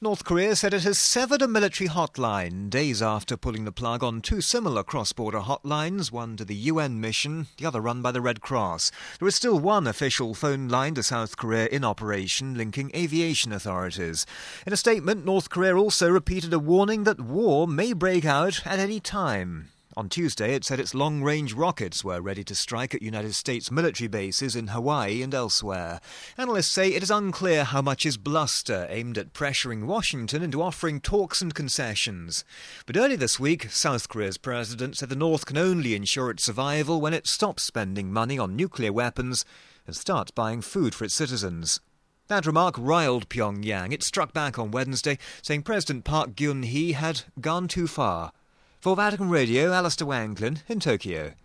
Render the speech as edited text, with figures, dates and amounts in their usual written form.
North Korea said it has severed a military hotline days after pulling the plug on two similar cross-border hotlines, one to the UN mission, the other run by the Red Cross. There is still one official phone line to South Korea in operation, linking aviation authorities. In a statement, North Korea also repeated a warning that war may break out at any time. On Tuesday, it said its long-range rockets were ready to strike at United States military bases in Hawaii and elsewhere. Analysts say it is unclear how much is bluster aimed at pressuring Washington into offering talks and concessions. But early this week, South Korea's president said the North can only ensure its survival when it stops spending money on nuclear weapons and starts buying food for its citizens. That remark riled Pyongyang. It struck back on Wednesday, saying President Park Geun-hye had gone too far. For Vatican Radio, Alistair Wanklin in Tokyo.